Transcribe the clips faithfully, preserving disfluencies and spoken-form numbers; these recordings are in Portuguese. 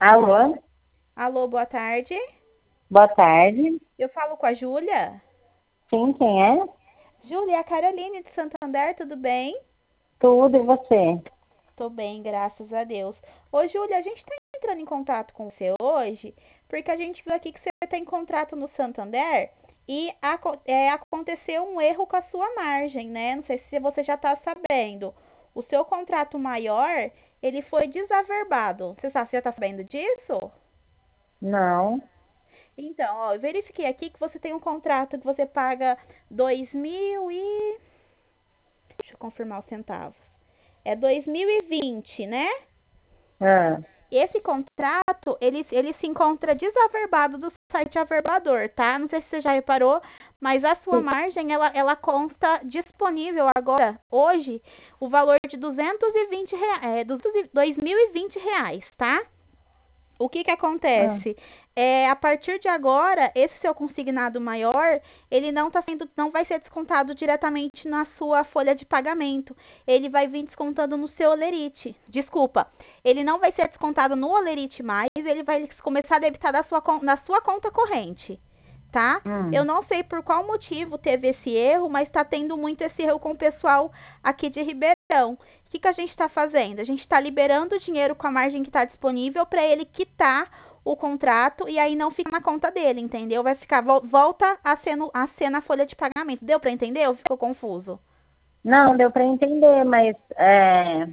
Alô, Alô, boa tarde. boa tarde. Eu falo com a Júlia. Sim, quem é? Júlia, é a Caroline de Santander, tudo bem? Tudo, e você? Tô bem, graças a Deus. Ô, Júlia, a gente tá entrando em contato com você hoje porque a gente viu aqui que você está em contrato no Santander e aco- é, aconteceu um erro com a sua margem, né? Não sei se você já está sabendo. O seu contrato maior, ele foi desaverbado. Você sabe- você já está sabendo disso? Não. Então, ó, eu verifiquei aqui que você tem um contrato que você paga dois mil e... Deixa eu confirmar os centavos. É dois mil e vinte, né? Ah, Esse contrato, ele, ele se encontra desaverbado do site averbador, tá? Não sei se você já reparou, mas a sua sim. margem, ela, ela consta disponível agora, hoje, o valor de duzentos e vinte reais, é, dois mil e vinte reais, tá? O que que Ah, acontece? É, a partir de agora, esse seu consignado maior, ele não tá sendo, não vai ser descontado diretamente na sua folha de pagamento. Ele vai vir descontando no seu olerite. Desculpa, ele não vai ser descontado no olerite mais, ele vai começar a debitar da sua, na sua conta corrente, tá? Eu hum, não sei por qual motivo teve esse erro, mas está tendo muito esse erro com o pessoal aqui de Ribeirão. O que, que a gente está fazendo? A gente está liberando o dinheiro com a margem que está disponível para ele quitar o contrato e aí não fica na conta dele, entendeu? Vai ficar, volta a ser, no, a ser na folha de pagamento. Deu para entender ou ficou confuso? não, deu para entender, mas é,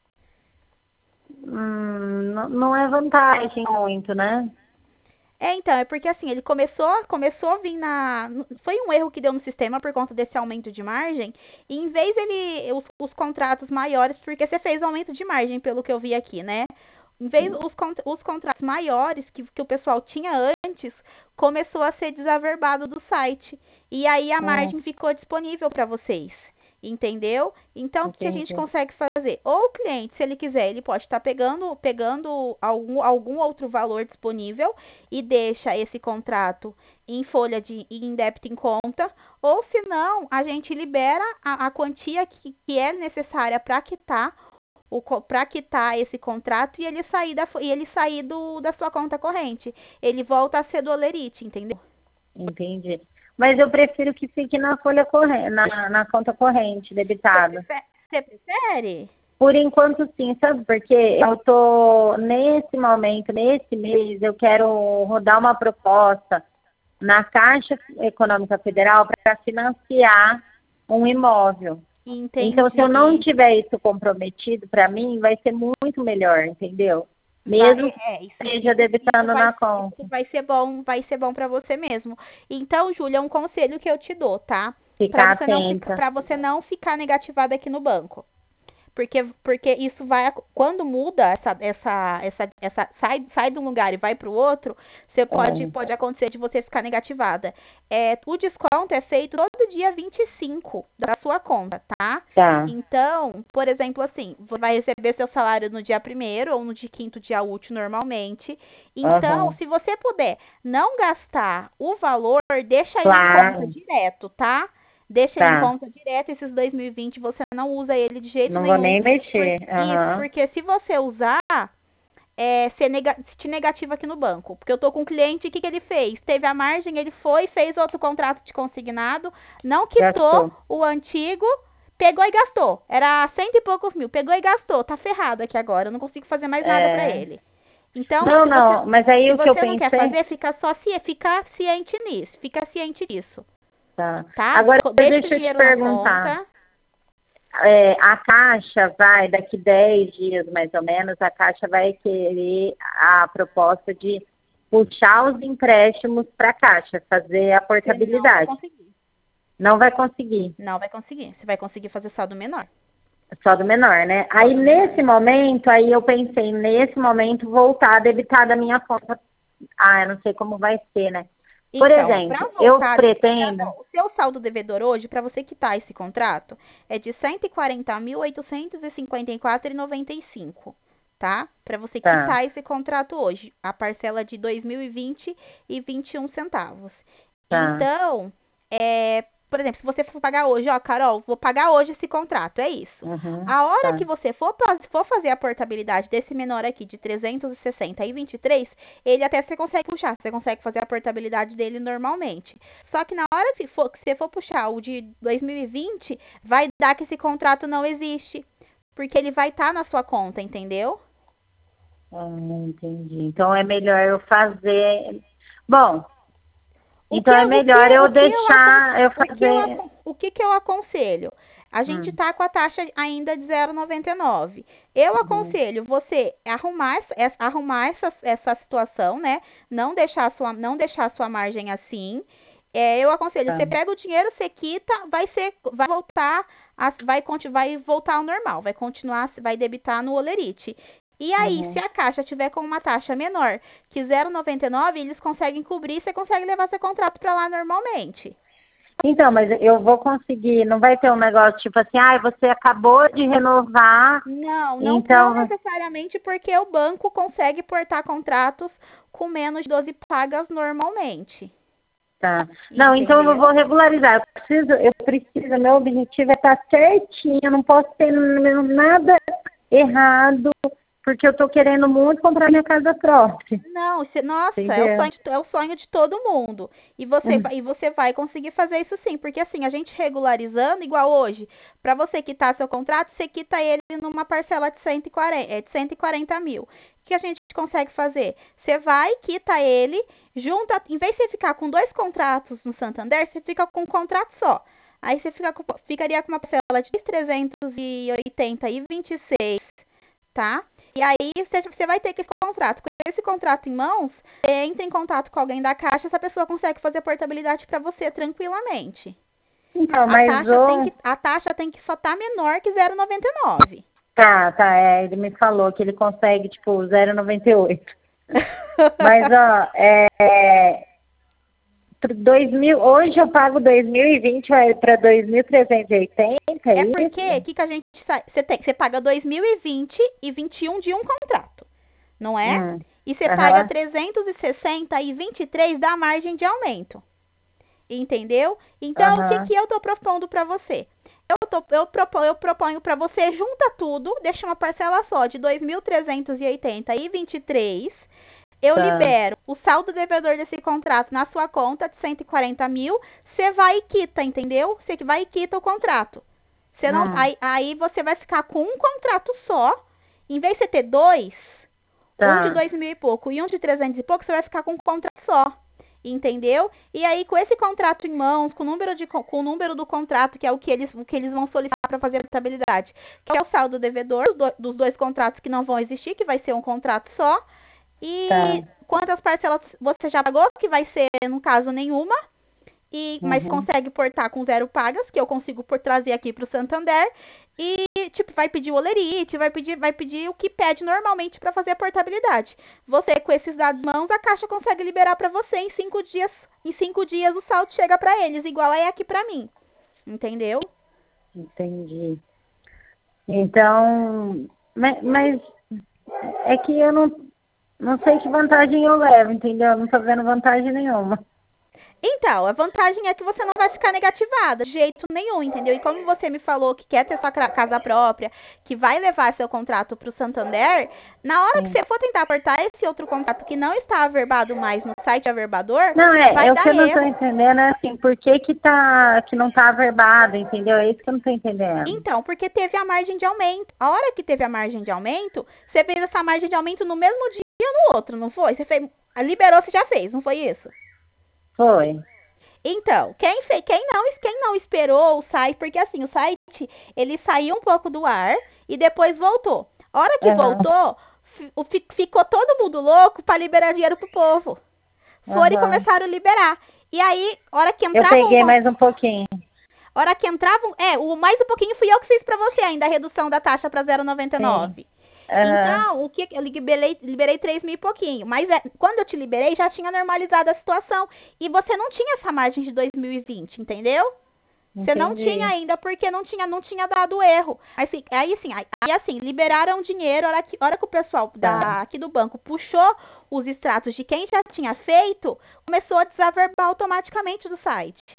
hum, não, não é vantagem muito, né? É, então, é porque assim, ele começou, começou a vir na. Foi um erro que deu no sistema por conta desse aumento de margem. E em vez ele. Os, os contratos maiores, porque você fez aumento de margem, pelo que eu vi aqui, né? Em vez os, os contratos maiores que, que o pessoal tinha antes, começou a ser desaverbado do site. E aí a Ah, margem ficou disponível para vocês. Entendeu? Então, o que a gente entendi. consegue fazer? Ou o cliente, se ele quiser, ele pode estar pegando, pegando algum, algum outro valor disponível e deixa esse contrato em folha de em débito em conta, ou se não, a gente libera a, a quantia que, que é necessária para quitar o para quitar esse contrato e ele sair da e ele sair do, da sua conta corrente. Ele volta a ser do Olerite, entendeu? Entendi. Mas eu prefiro que fique na folha corrente, na, na conta corrente, Você debitada. prefere? Você prefere? Por enquanto, sim, sabe? Porque eu tô nesse momento, nesse mês, eu quero rodar uma proposta na Caixa Econômica Federal para financiar um imóvel. Então, se eu não Entendi. tiver isso comprometido, para mim, vai ser muito melhor, entendeu? Vai, Mesmo que é, é, isso, esteja isso, isso debitando vai, na conta. isso vai ser bom, vai ser bom para você mesmo. Então, Júlia, é um conselho que eu te dou, tá? Para Ficar você não ficar, atenta. para você não ficar negativada aqui no banco. Porque, porque isso vai, quando muda essa, essa, essa, essa sai, sai de um lugar e vai para o outro, você pode, É, pode acontecer de você ficar negativada. É, o desconto é feito todo dia vinte e cinco da sua conta, tá? tá. Então, por exemplo, assim, você vai receber seu salário no dia primeiro ou no dia quinto dia útil normalmente. Então, Aham. se você puder não gastar o valor, deixa ele em conta Claro. direto, tá? Deixa ele em Tá. conta direto, esses dois mil e vinte você não usa ele de jeito Não vou nenhum. nem Por, mexer. isso, Aham. porque se você usar, é, ser nega, te negativo aqui no banco. Porque eu tô com um cliente, o que, que ele fez? Teve a margem, ele foi, fez outro contrato de consignado, não quitou Gastou. o antigo, pegou e gastou. Era cento e poucos mil, pegou e gastou. Tá ferrado aqui agora, eu não consigo fazer mais nada pra É. ele. Então, Não, se você, não, mas aí se o que eu você não quer pensei. fazer, fica só fica ciente nisso, fica ciente disso, Tá. tá? Agora Deixa o deixa eu te dinheiro na perguntar. conta. É, a Caixa vai, daqui dez dias mais ou menos, a Caixa vai querer a proposta de puxar os empréstimos para a Caixa, fazer a Você não vai portabilidade. conseguir. Não vai conseguir, Não vai conseguir. Você vai conseguir fazer saldo menor. só do menor, né? Só Aí do menor. nesse momento, aí eu pensei, nesse momento, voltar a debitar da minha conta. Ah, eu não sei como vai ser, né? Por Então, para exemplo, eu voltar, pra, pretendo. o seu saldo devedor hoje, para você quitar esse contrato, é de cento e quarenta mil oitocentos e cinquenta e quatro reais e noventa e cinco, tá? Para você Tá, quitar esse contrato hoje, a parcela de dois mil e vinte e vinte e um centavos. tá. Então, é, por exemplo, se você for pagar hoje, ó, Carol, vou pagar hoje esse contrato, é isso. Uhum, A hora tá. que você for, for fazer a portabilidade desse menor aqui de trezentos e sessenta e vinte e três, ele até você consegue puxar, você consegue fazer a portabilidade dele normalmente. Só que na hora que, for, que você for puxar o de dois mil e vinte, vai dar que esse contrato não existe, porque ele vai estar tá na sua conta, entendeu? Ah, entendi. Então é melhor eu fazer. Bom, O então que, é eu- o que, melhor eu o que eu, acon- deixar eu o que eu, fazer. acon- o que que eu aconselho? A gente Hum, tá com a taxa ainda de zero vírgula noventa e nove. Eu uhum, aconselho você arrumar, essa- essa- arrumar essa, essa situação, né? Não deixar a sua, não deixar a sua margem assim. É, eu aconselho, tá. você pega o dinheiro, você quita, vai ser, vai voltar, a- vai, conti- vai voltar ao normal, vai continuar, vai debitar no Olerite. E aí, se Uhum. a Caixa tiver com uma taxa menor que zero vírgula noventa e nove, eles conseguem cobrir, você consegue levar seu contrato para lá normalmente. Então, mas eu vou conseguir, não vai ter um negócio tipo assim, ah, você acabou de renovar, Não, não, não então. necessariamente porque o banco consegue portar contratos com menos de doze pagas normalmente. Tá. Não, então eu vou Entendeu? regularizar. Eu preciso, eu preciso, meu objetivo é estar certinho, eu não posso ter nada errado, porque eu estou querendo muito comprar minha casa própria. Não, se- nossa, é o Entendeu? sonho, de- é o sonho de todo mundo. E você, vai- e você vai conseguir fazer isso sim, porque assim, a gente regularizando, igual hoje, para você quitar seu contrato, você quita ele numa parcela de cento e quarenta, é, de cento e quarenta mil. O que a gente consegue fazer? Você vai, quita ele, junta, em vez de você ficar com dois contratos no Santander, você fica com um contrato só. Aí você fica com- ficaria com uma parcela de trezentos e oitenta e vinte e seis, tá? E aí você, você vai ter que esse contrato. Com esse contrato em mãos, você entra em contato com alguém da Caixa, essa pessoa consegue fazer a portabilidade para você tranquilamente. Então, A mas taxa tem o. que, a taxa tem que só estar menor que zero vírgula noventa e nove. Tá, tá, é, ele me falou que ele consegue, tipo, zero vírgula noventa e oito. Mas, ó, é. dois mil, hoje eu pago dois mil e vinte, vai para dois mil trezentos e oitenta, é É porque, o isso? que, que a gente sai? Você tem, você paga dois mil e vinte e vinte e um de um contrato, não é? Hum, E você paga aham, trezentos e sessenta e vinte e três da margem de aumento. Entendeu? Então, o que, aham, que eu tô propondo para você? Eu, tô, eu proponho, eu proponho para você, junta tudo, deixa uma parcela só de dois mil trezentos e oitenta e vinte e três. Eu tá. libero o saldo devedor desse contrato na sua conta de cento e quarenta mil. Você vai e quita, entendeu? Você vai e quita o contrato. Você não, Hum, aí, aí você vai ficar com um contrato só. Em vez de você ter dois, um de tá. dois mil e pouco e um de trezentos e pouco, você vai ficar com um contrato só. Entendeu? E aí, com esse contrato em mãos, com o número, de, com o número do contrato, que é o que eles, o que eles vão solicitar para fazer a portabilidade, que é o saldo devedor do, dos dois contratos que não vão existir, que vai ser um contrato só. Tá. E quantas parcelas você já pagou, que vai ser, no caso, nenhuma. E, mas Uhum. consegue portar com zero pagas, que eu consigo por trazer aqui para o Santander. E, tipo, vai pedir o Olerite, vai pedir, vai pedir o que pede normalmente para fazer a portabilidade. Você, com esses dados em mãos, a Caixa consegue liberar para você em cinco dias. Em cinco dias o saldo chega para eles, igual é aqui para mim. Entendeu? Entendi. Então, mas, mas é que eu não, não sei que vantagem eu levo, entendeu? Eu não tô vendo vantagem nenhuma. Então, a vantagem é que você não vai ficar negativada de jeito nenhum, entendeu? E como você me falou que quer ter sua cra- casa própria, que vai levar seu contrato para o Santander, na hora que Sim. você for tentar aportar esse outro contrato que não está averbado mais no site averbador, Não, é, vai é o que dar eu não tô erro. entendendo, é assim, por que que tá, que não tá averbado, entendeu? É isso que eu não tô entendendo. Então, porque teve a margem de aumento. A hora que teve a margem de aumento, você fez essa margem de aumento no mesmo dia ou no outro, não foi? Você fez, liberou, você já fez, não foi isso? Foi. Então, quem, fez, quem, não, quem não esperou o site, porque assim, o site, ele saiu um pouco do ar e depois voltou. A hora que Aham, voltou, fi- o- fi- ficou todo mundo louco para liberar dinheiro pro povo. Foram e aham. começaram a liberar. E aí, a hora que Eu entravam, peguei mais um pouquinho. a hora que entravam, é, o mais um pouquinho fui eu que fiz para você ainda, a redução da taxa para zero vírgula noventa e Sim. nove. Aham, Então, o que eu liberei, liberei três mil e pouquinho. Mas é, quando eu te liberei, já tinha normalizado a situação. E você não tinha essa margem de dois mil e vinte, entendeu? Você não tinha entendi. ainda, porque não tinha, não tinha dado erro. Assim, aí assim, aí, aí, assim, liberaram dinheiro, a hora que, a hora que o pessoal Tá. da, aqui do banco puxou os extratos de quem já tinha feito, começou a desaverbar automaticamente do site.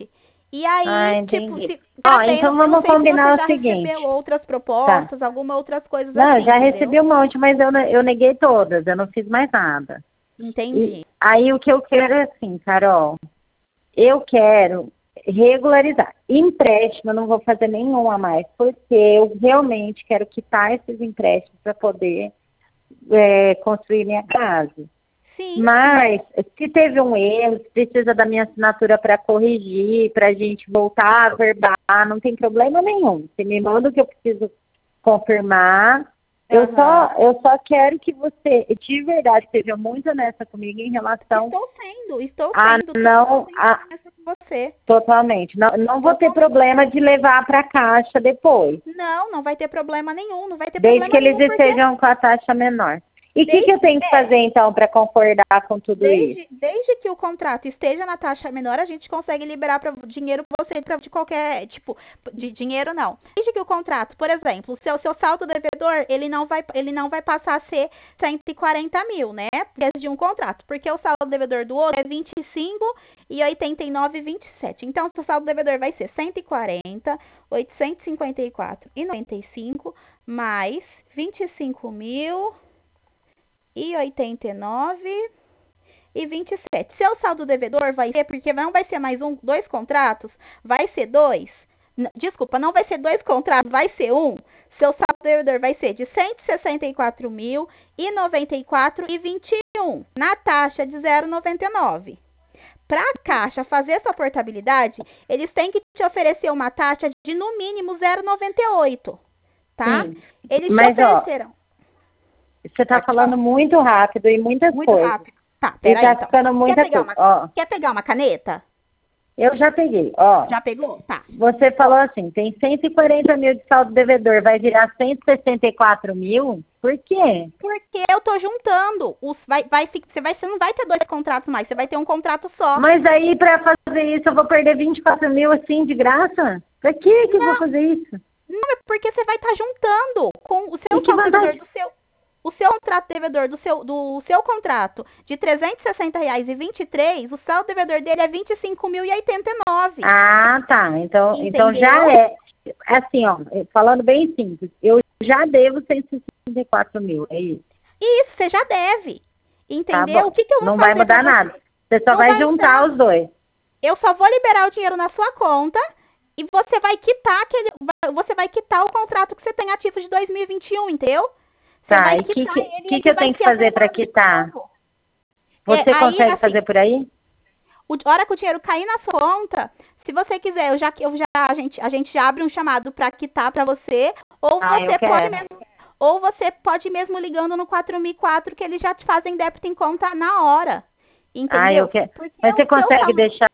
E aí, Ah, tipo, entendi. se, Ó, parabéns, então eu não vamos sei se combinar você o já seguinte. recebeu outras Tá. propostas, alguma outras coisas Não, eu assim, já entendeu? recebi um monte, mas eu, ne- eu neguei todas, eu não fiz mais nada. E Entendi. aí o que eu quero é assim, Carol, eu quero regularizar. Empréstimo, eu não vou fazer nenhum a mais, porque eu realmente quero quitar esses empréstimos para poder é, construir minha casa. Sim, Mas, se teve um erro, se precisa da minha assinatura para corrigir, para a gente voltar a verbar, não tem problema nenhum. Você me manda o que eu preciso confirmar. Eu aham. só, eu só quero que você, de verdade, seja muito honesta comigo em relação Estou sendo, estou a sendo não, totalmente a, honesta com você. totalmente, não, não vou ter problema de levar para a caixa depois, Não, não vai ter problema nenhum, não vai ter desde que problema eles nenhum, porque estejam com a taxa menor. E o que, que eu desde, tenho que é, fazer, então, para concordar com tudo isso? desde, desde que o contrato esteja na taxa menor, a gente consegue liberar pra, dinheiro para você pra, de qualquer tipo de dinheiro, não. Desde que o contrato, por exemplo, o seu, seu saldo devedor, ele não vai, ele não vai passar a ser cento e quarenta mil, né? Desde um contrato, porque o saldo devedor do outro é vinte e cinco e oitenta e nove e vinte e sete. Então, o saldo devedor vai ser cento e quarenta, oitocentos e cinquenta e quatro e noventa e cinco mais vinte e cinco mil e oitenta e nove e vinte e sete. Seu saldo devedor vai ser, porque não vai ser mais um, dois contratos, vai ser dois. N- Desculpa, não vai ser dois contratos, vai ser um. Seu saldo devedor vai ser de cento e sessenta e quatro mil e noventa e quatro e vinte e um, na taxa de zero vírgula noventa e nove. Para a Caixa fazer essa portabilidade, eles têm que te oferecer uma taxa de no mínimo zero vírgula noventa e oito, tá? Sim, Eles te mas, ó, ofereceram. você está Pode falando falar. muito rápido e muitas Muito coisas. rápido. Tá, E peraí tá então. ficando Quer muita pegar coisa. uma, Ó, quer pegar uma caneta? eu já peguei. Ó, Já pegou? Tá. você falou assim, tem cento e quarenta mil de saldo devedor, vai virar cento e sessenta e quatro mil? Por quê? Porque eu tô juntando. Os, vai, vai, fi- você, vai, você não vai ter dois contratos mais, você vai ter um contrato só. Mas aí, para fazer isso, eu vou perder vinte e quatro mil assim, de graça? Pra que que eu vou Não, fazer isso? não é porque você vai estar juntando com o E seu que saldo devedor vantagem? do seu. O seu contrato devedor do seu, do seu contrato de trezentos e sessenta reais e vinte e três, o saldo devedor dele é vinte e cinco mil e oitenta e nove. Ah, tá. Então, então já Entendeu? é. Assim, ó, falando bem simples, eu já devo cento e sessenta e quatro mil, é isso? E isso você já deve. Tá Entendeu? O bom. que, que eu vou Não vai fazer para mudar você? nada. Você só Não vai vai juntar mudar. os dois. Eu só vou liberar o dinheiro na sua conta e você vai quitar aquele, você vai quitar o contrato que você tem ativo de dois mil e vinte e um, entendeu? Você Tá, vai e o que, quitar que, ele e que, que ele eu vai tenho que ser fazer para aprovado de quitar? novo. É, Você aí, consegue assim, fazer por aí? o, a hora que o dinheiro cair na sua conta, se você quiser, eu já, eu já, a, gente, a gente já abre um chamado para quitar para você, ou Ah, eu você pode quero. mesmo, ou você pode ir mesmo ligando no quatro mil e quatro que eles já te fazem débito em conta na hora. Ah, eu Entendeu? quero. Porque Mas você o seu consegue saldo. deixar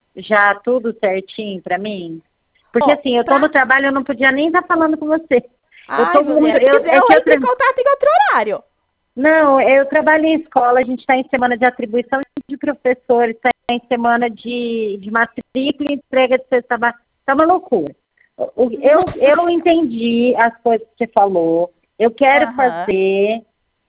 já tudo certinho para mim? Porque Ó, assim, eu tô pra no trabalho, eu não podia nem estar falando com você. Eu Ai, tô muito. mulher, se Eu, quiser é eu que eu, entro em tra- contato em outro horário. Não, eu trabalho em escola, a gente está em semana de atribuição de professores, está em semana de, de matrícula e entrega de cesta básica. Está uma loucura. O- o- Eu, eu entendi as coisas que você falou, eu quero Aham. fazer,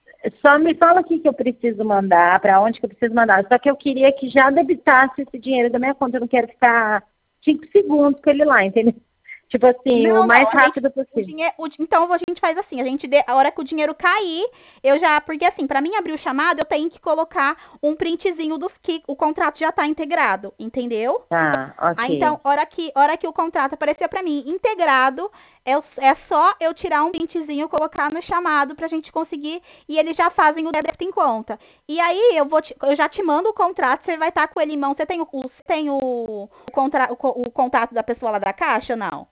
só me fala o que que eu preciso mandar, para onde que eu preciso mandar. Só que eu queria que já debitasse esse dinheiro da minha conta, eu não quero ficar cinco segundos com ele lá, entendeu? Tipo assim, o Não, mais não, a gente, rápido o possível. dinheiro, o- então a gente faz assim, a gente, dê- a hora que o dinheiro cair, eu já, porque assim, para mim abrir o chamado, eu tenho que colocar um printzinho dos que o contrato já tá integrado, entendeu? Tá, Ah, ok. então, hora que, hora que o contrato aparecer para mim integrado, é, o- é só eu tirar um printzinho, colocar no chamado pra gente conseguir, e eles já fazem o débito em conta. E aí eu vou te- eu já te mando o contrato, você vai estar com ele em mão. Você tem o, o- você tem o, o, contra, o, co- o contato da pessoa lá da Caixa ou não?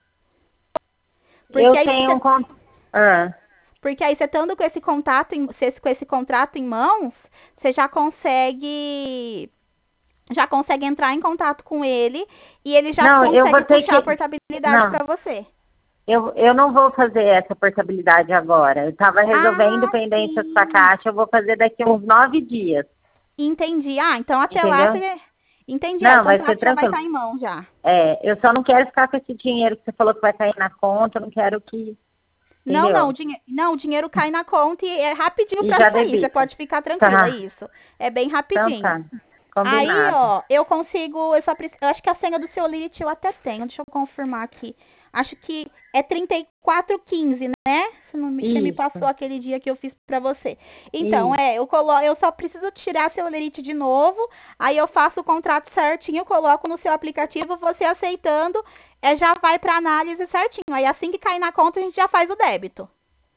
Porque Eu aí tenho você, um contato. Ah. porque aí você estando com esse contato, em, você- com esse contrato em mãos, você já consegue já consegue entrar em contato com ele e ele já Não, eu vou consegue ter puxar a que. portabilidade Não, para você. eu, eu não vou fazer essa portabilidade agora. Eu estava resolvendo Ah, pendências para a sim. Caixa, eu vou fazer daqui a uns nove dias, Entendi. Ah, então até lá entendeu? você. Entendi. É, o Não, vai ser contrato já vai tranquilo. estar em mão já. É, eu só não quero ficar com esse dinheiro que você falou que vai cair na conta, eu não quero que. Não, não, o Entendeu? dinhe... não, o dinheiro cai na conta e é rapidinho E para já sair. Você debita. pode ficar tranquila, é Tá. isso. É bem Então rapidinho. tá. Aí, Combinado. ó, eu consigo, eu só preciso, eu acho que a senha do seu Lilith eu até tenho, deixa eu confirmar aqui. Acho que é trinta e quatro quinze, né? Você, não me, você me passou Isso, aquele dia que eu fiz pra você. Então, isso. é, eu colo, eu só preciso tirar seu Lilith de novo, aí eu faço o contrato certinho, coloco no seu aplicativo, você aceitando, é, já vai pra análise certinho. Aí assim que cair na conta, a gente já faz o débito.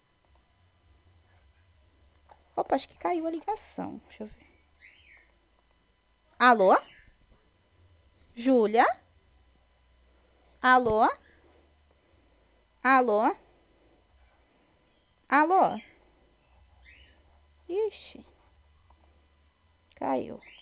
Opa, acho que caiu a ligação. Deixa eu ver. Alô? Júlia? Alô? Alô? Alô? Ixi, caiu.